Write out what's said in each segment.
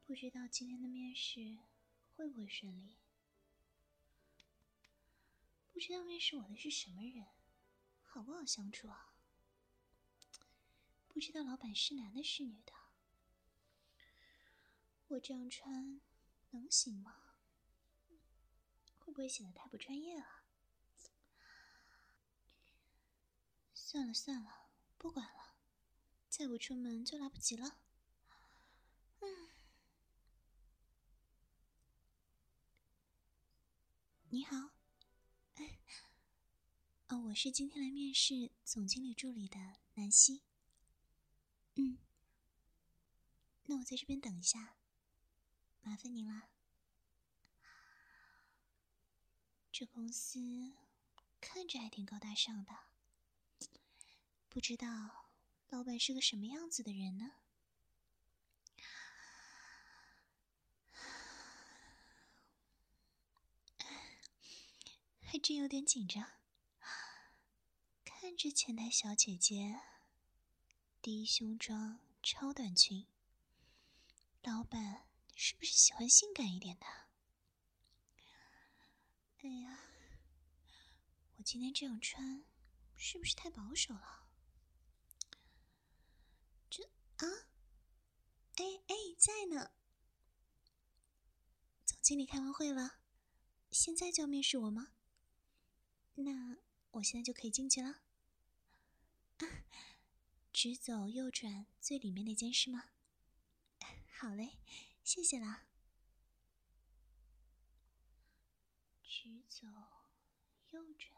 不知道今天的面试会不会顺利？不知道面试我的是什么人，好不好相处啊？不知道老板是男的是女的？我这样穿能行吗？会不会显得太不专业了？算了算了，不管了，再不出门就来不及了。你好，我是今天来面试总经理助理的南希。那我在这边等一下，麻烦您啦。这公司看着还挺高大上的，不知道老板是个什么样子的人呢？还真有点紧张。看着前台小姐姐，低胸装超短裙，老板是不是喜欢性感一点的？哎呀，我今天这样穿是不是太保守了？在呢。总经理开完会了，现在就要面试我吗？那我现在就可以进去了？直走右转最里面那间是吗？好嘞，谢谢啦。直走右转。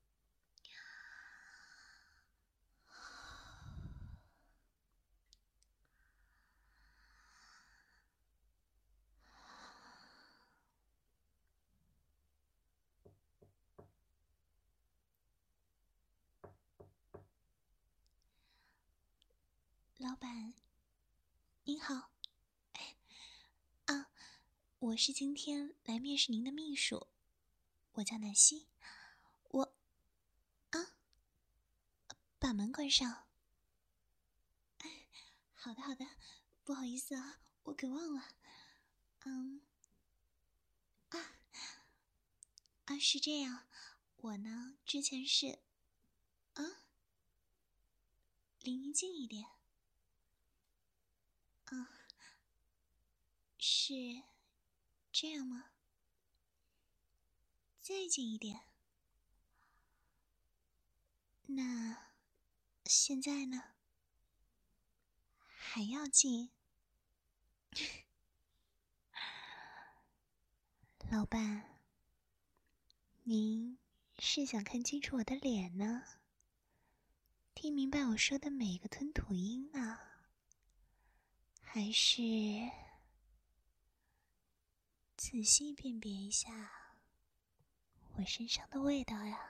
老板，您好。我是今天来面试您的秘书，我叫南希。把门关上。好的好的，不好意思啊，我给忘了。是这样，我呢之前是离您近一点。是这样吗？再近一点。那现在呢？还要近？老板，您是想看清楚我的脸呢，听明白我说的每个吞吐音呢，还是仔细辨别一下我身上的味道呀？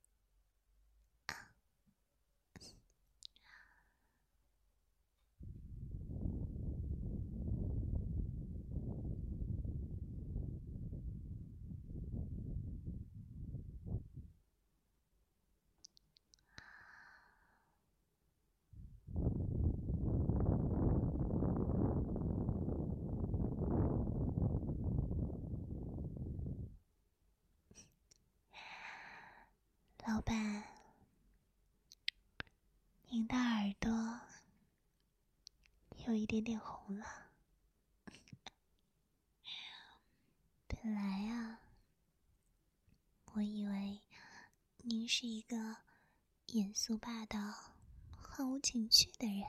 老板，您的耳朵有一点点红了。本来啊，我以为您是一个严肃霸道、毫无情趣的人。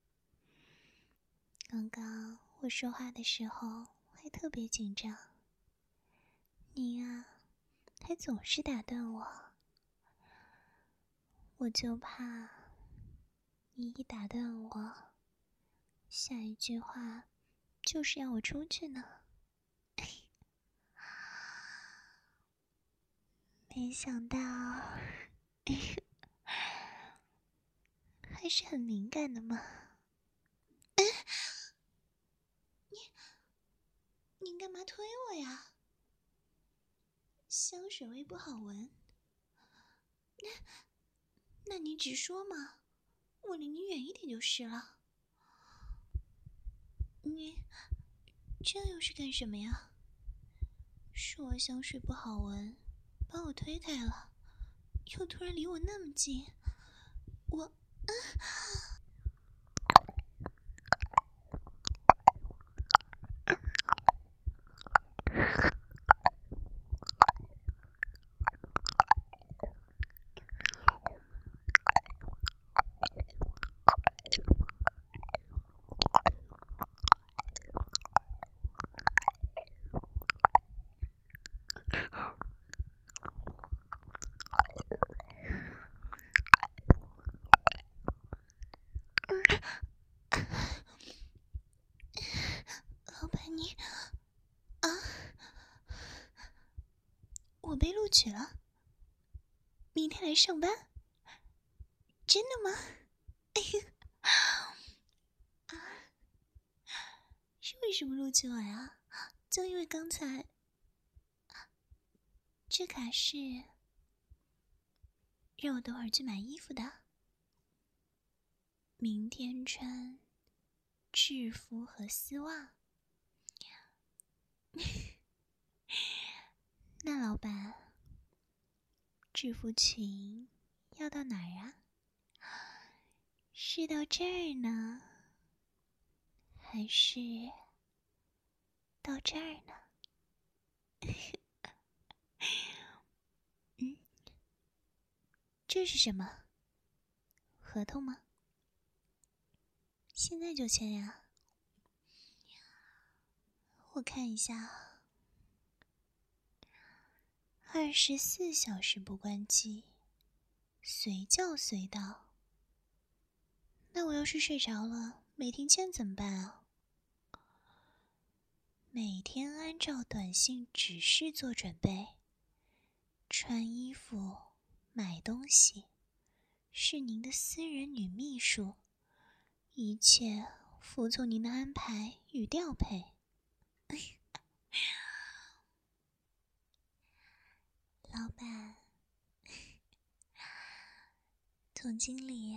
刚刚我说话的时候还特别紧张，您啊，还总是打断我，我就怕你一打断我，下一句话就是要我出去呢。没想到还是很敏感的嘛。您干嘛推我呀？香水味不好闻？那你直说嘛，我离你远一点就是了。 这又是干什么呀？说我香水不好闻，把我推开了，又突然离我那么近，我……老板你……啊！我被录取了，明天来上班？真的吗？啊！是为什么录取我呀？就因为刚才这卡是让我等会儿去买衣服的，明天穿制服和丝袜。那老板，制服裙要到哪儿啊？是到这儿呢，还是到这儿呢？嗯，这是什么？合同吗？现在就签呀？我看一下，24小时不关机，随叫随到。那我要是睡着了，没听见怎么办啊？每天按照短信指示做准备，穿衣服、买东西，是您的私人女秘书，一切服从您的安排与调配。老板，总经理，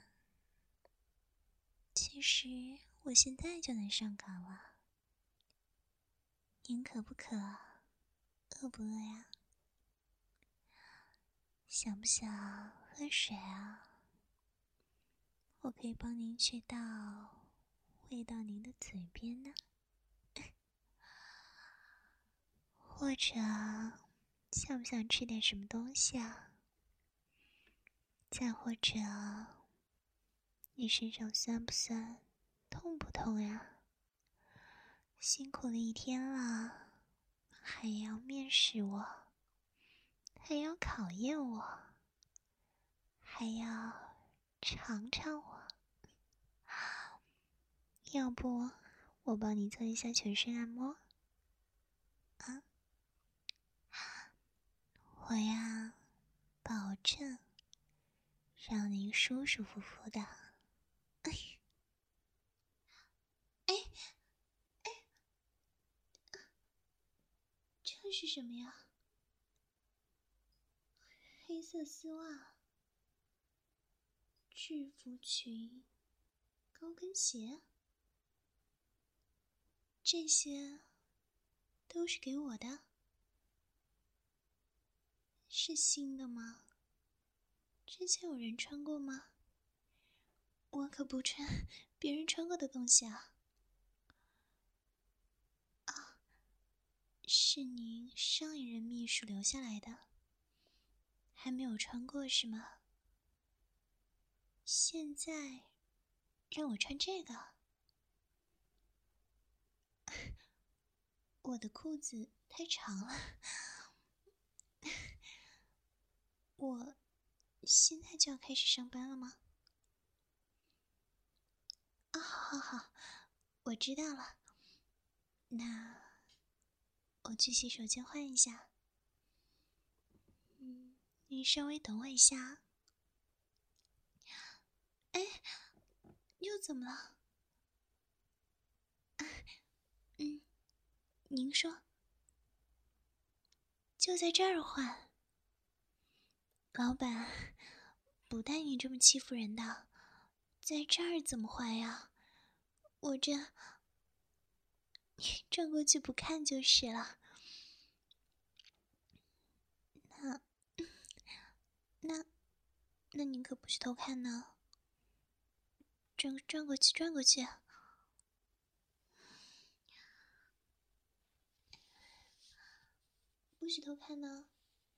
其实我现在就能上岗了，您渴不渴？饿不饿呀？想不想喝水啊？我可以帮您去倒，喂到您的嘴边呢。或者，想不想吃点什么东西啊？再或者，你身上酸不酸，痛不痛呀？辛苦了一天了，还要面试我，还要考验我，还要尝尝我。要不，我帮你做一下全身按摩啊？我呀，保证让您舒舒服服的。哎，这是什么呀？黑色丝袜、制服裙、高跟鞋，这些都是给我的，是新的吗？之前有人穿过吗？我可不穿别人穿过的东西啊！啊，是您上一任秘书留下来的，还没有穿过是吗？现在让我穿这个？我的裤子太长了。我现在就要开始上班了吗？啊，好好好，我知道了。那我去洗手间换一下。你稍微等我一下。哎，又怎么了？您说。就在这儿换。老板，不带你这么欺负人的，在这儿怎么换呀？我这…… 转过去不看就是了。那你可不许偷看呢。转过去，转过去。不许偷看呢。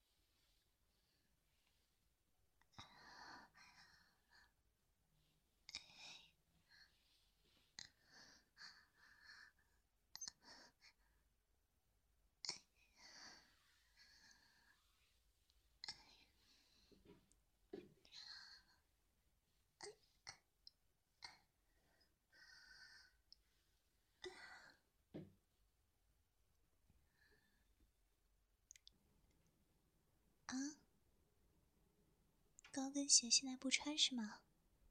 啊？高跟鞋现在不穿是吗？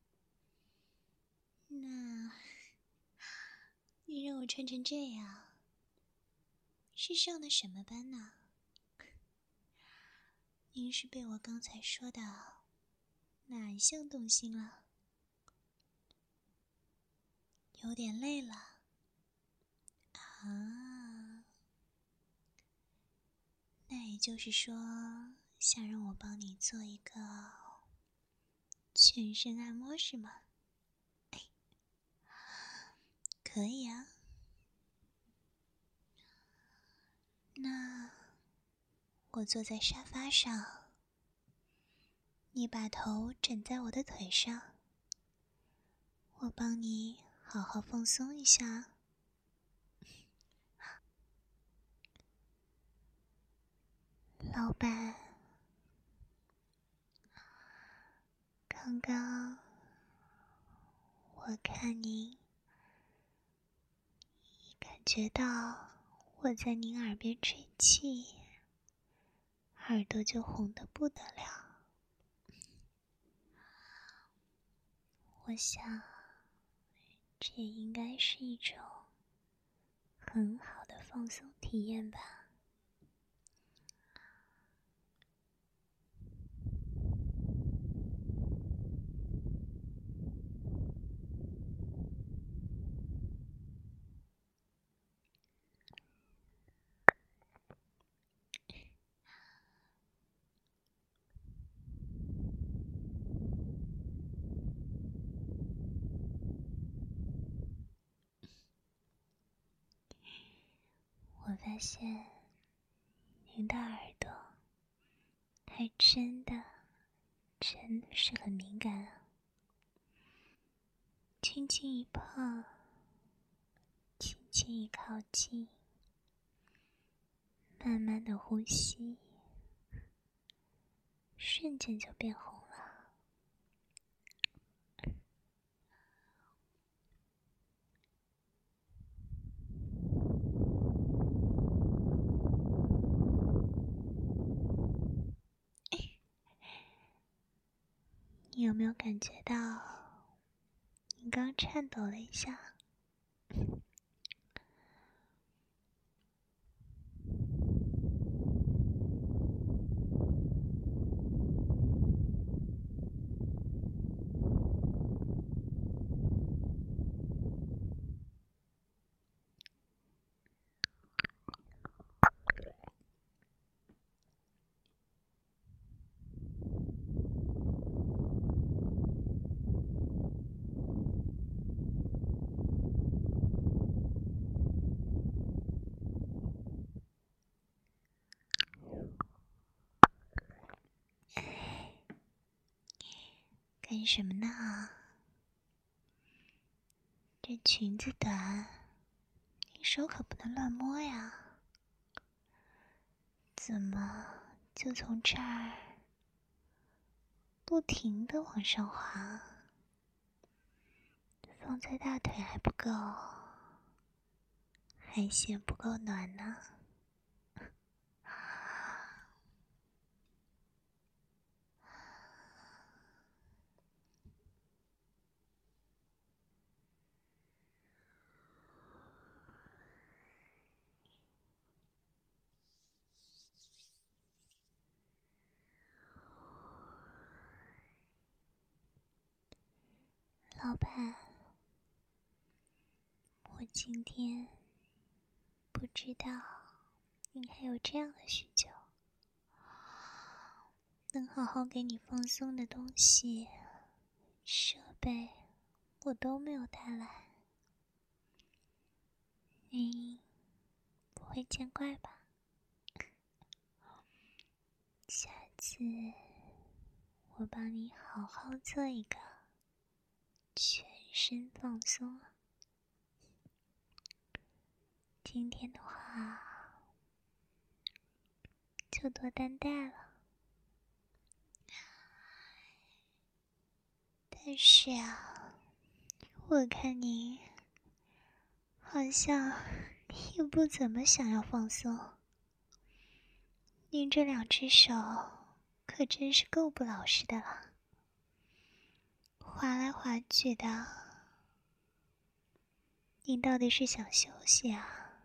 那你让我穿成这样，是上的什么班呢？您是被我刚才说的哪一项动心了？有点累了啊？那也就是说，想让我帮你做一个全身按摩是吗？可以啊。那我坐在沙发上，你把头枕在我的腿上，我帮你好好放松一下。老板，刚刚我看您感觉到我在您耳边吹气，耳朵就红得不得了。我想，这应该是一种很好的放松体验吧。我发现您的耳朵还真的是很敏感啊。轻轻一碰，轻轻一靠近，慢慢的呼吸，瞬间就变红了。你有没有感觉到你刚颤抖了一下？干什么呢？这裙子短，你手可不能乱摸呀。怎么就从这儿不停地往上滑？放在大腿还不够，还嫌不够暖呢。老板，我今天不知道您还有这样的需求，能好好给你放松的东西、设备我都没有带来，您不会见怪吧？下次我帮你好好做一个全身放松啊。今天的话就多担待了。但是啊，我看你好像也不怎么想要放松。您这2只手可真是够不老实的了，滑来滑去的。您到底是想休息啊，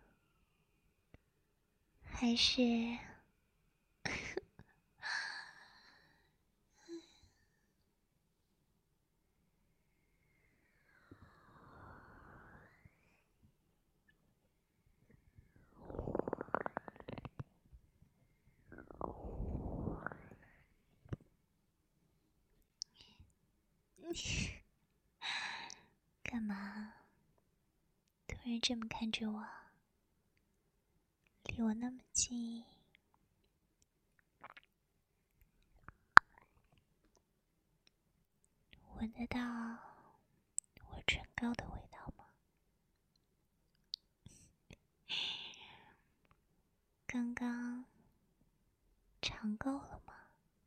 还是……干嘛？突然这么看着我，离我那么近，闻得到我唇膏的味道吗？刚刚尝够了吗？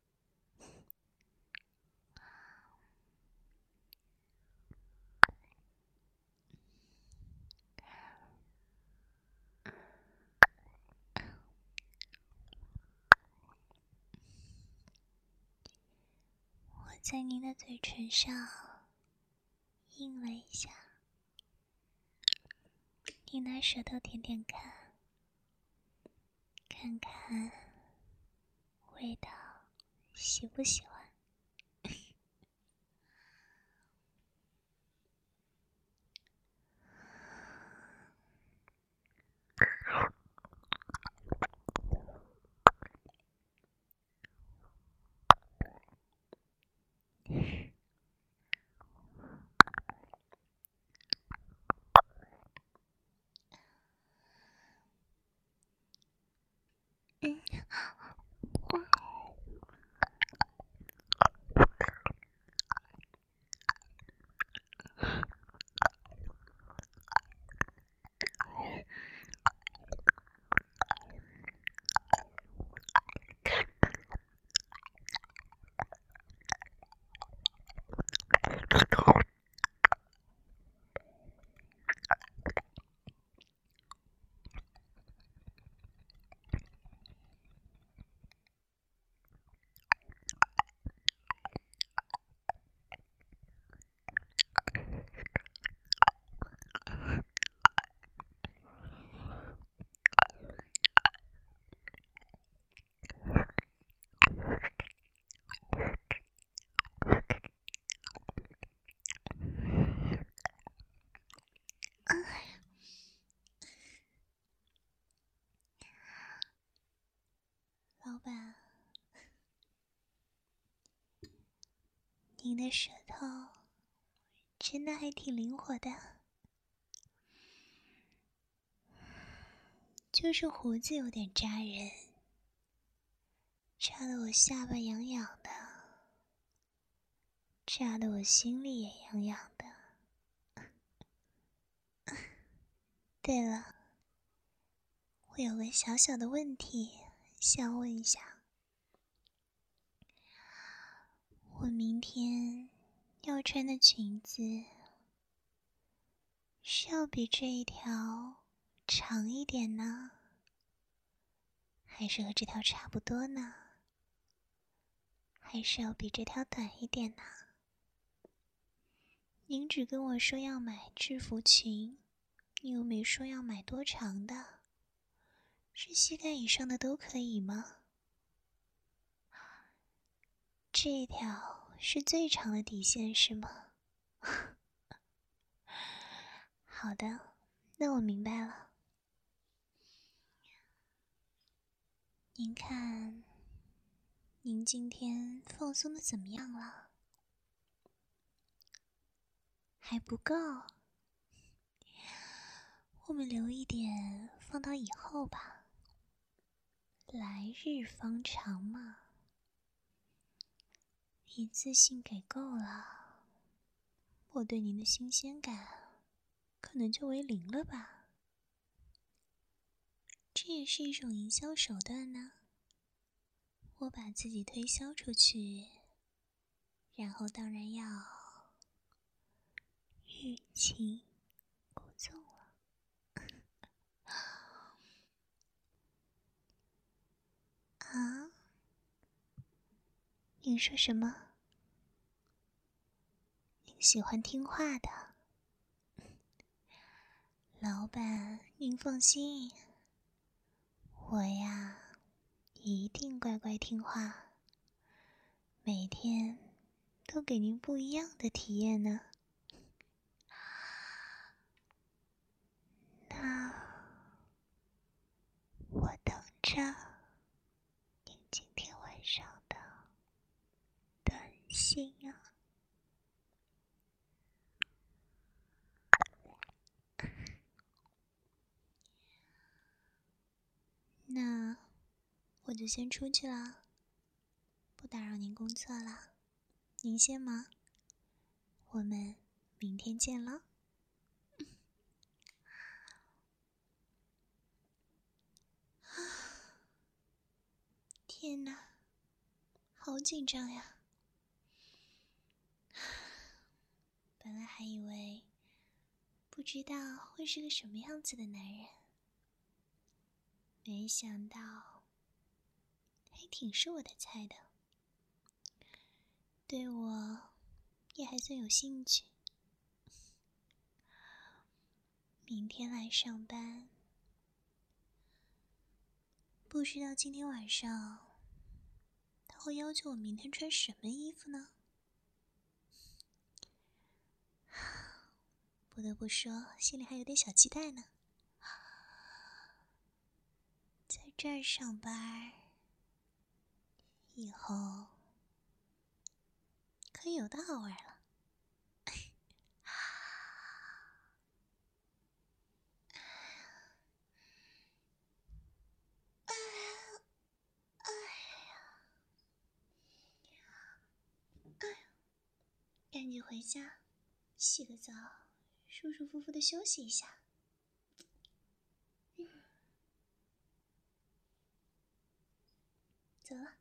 我在您的嘴唇上印了一下，你拿舌头舔舔看，看看味道喜不喜欢？老板，您的舌头真的还挺灵活的，就是胡子有点扎人，扎得我下巴痒痒的，扎得我心里也痒痒的。对了，我有个小小的问题想问一下，我明天要穿的裙子是要比这一条长一点呢，还是和这条差不多呢？还是要比这条短一点呢？您只跟我说要买制服裙，你又没说要买多长的，是膝盖以上的都可以吗？这一条是最长的底线是吗？好的，那我明白了。 您看，您今天放松的怎么样了？还不够，我们留一点放到以后吧。来日方长嘛，一次性给够了，我对您的新鲜感可能就为零了吧。这也是一种营销手段呢。我把自己推销出去，然后当然要欲擒故纵了。啊？您说什么？您喜欢听话的。老板，您放心，我呀，一定乖乖听话，每天都给您不一样的体验呢。那我等着您今天晚上的短信啊。那我就先出去了，不打扰您工作了，您先忙，我们明天见了。天哪，好紧张呀！本来还以为不知道会是个什么样子的男人，没想到还挺是我的菜的，对我也还算有兴趣。明天来上班，不知道今天晚上他会要求我明天穿什么衣服呢？不得不说，心里还有点小期待呢。在这儿上班，以后可有的好玩了。赶紧回家，洗个澡，舒舒服服的休息一下。走了。